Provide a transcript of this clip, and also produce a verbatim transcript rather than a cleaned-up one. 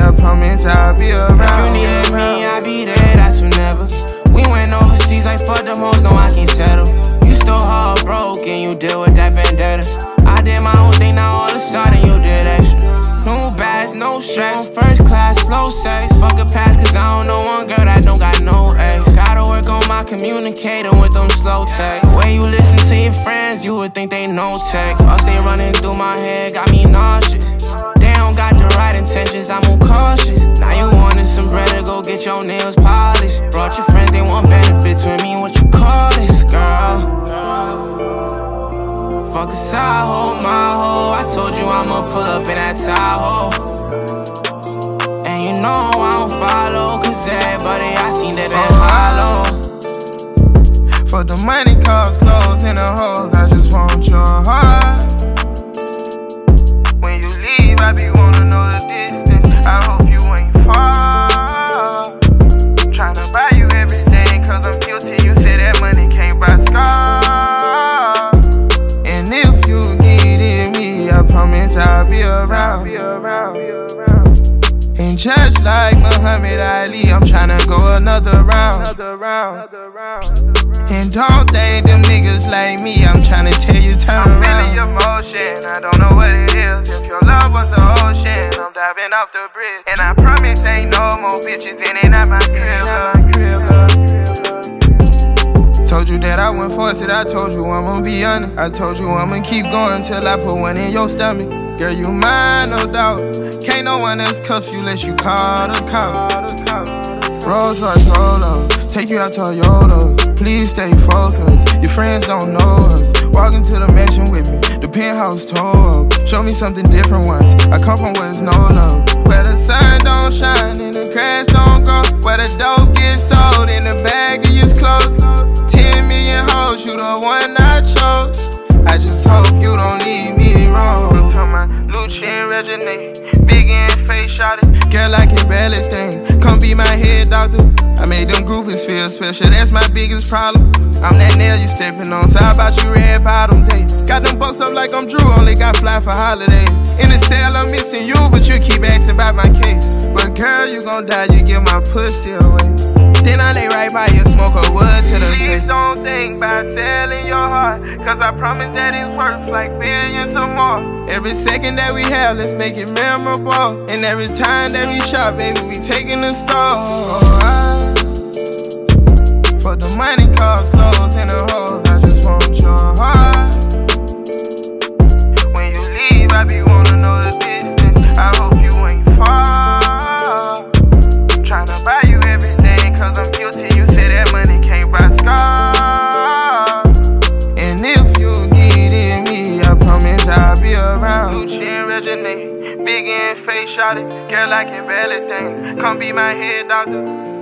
I promise I'll be around. If you needed me, I'll be there, that's whenever. We went overseas, like fuck them hoes, no I can't settle. You still heartbroken, you deal with that vendetta. I did my own thing, now all of a sudden you did extra. No bags, no stress, first class, slow sex. Fuck a pass, cause I don't know one girl that don't got no ex. Gotta work on my communicating with them slow texts. When you listen to your friends, you would think they know tech. Us they running through my head, got me nauseous. They don't got the right intentions, I'm more cautious. Now you wanted some bread to go get your nails polished. Brought your friends, they want benefits with me, what you call this, girl? Fuck a side hoe, my hoe. I told you I'ma pull up in that Tahoe. And you know I don't follow, cause everybody I seen they been hollow. For the money, cars, clothes, and the hoes, I just want your heart. When you leave, I be wanna know the distance. I hope you ain't far. Tryna buy you everything, cause I'm guilty. You say that money can't buy scars. And if you needed me, I promise I'll be around. And just like Muhammad Ali, I'm tryna go another round. And don't think them niggas like me, I'm tryna tell you turn around. I'm feeling emotion, I don't know what it is. If your love was the ocean, I'm diving off the bridge. And I promise ain't no more bitches in and out my crib. Told you that I wouldn't force it, I told you I'ma be honest. I told you I'ma keep going till I put one in your stomach. Girl, you mine, no doubt. Can't no one else cuff you unless you call the cop. Rolls Royce roll-up, take you out to Toyotas. Please stay focused, your friends don't know us. Walk into the mansion with me, the penthouse tore up. Show me something different once, I come from where there's no love. Where the sun don't shine and the grass don't grow. Where the dope gets sold and the bag is closed. Ten million hoes, you the one I chose. I just hope you don't leave me wrong. Lucci and Regine, big and face shot it. Girl, I can barely think. Come be my head doctor. I made them groupies feel special, that's my biggest problem. I'm that nail you stepping on, so how about you red bottoms, hey? Got them bucks up like I'm Drew, only got fly for holidays. In the cell, I'm missing you, but you keep asking about my case. But girl, you gon' die, you give my pussy away. Then I lay right by you, smoke a wood to the face. Please don't think about selling your heart, cause I promise that it's worth like billions or more. Every second that we have, let's make it memorable. And every time that we shop, baby, we taking the store. For the money, cars, clothes, and the hoes, I just want your heart. When you leave, I be wanna know the distance. I hope you ain't far. Tryna buy you everything, cause I'm guilty. You say that money can't buy scars. And if you needed me, I promise I'll be around. Lucci and Regine, big and face shot it. Girl, I can barely think. Come be my head doctor.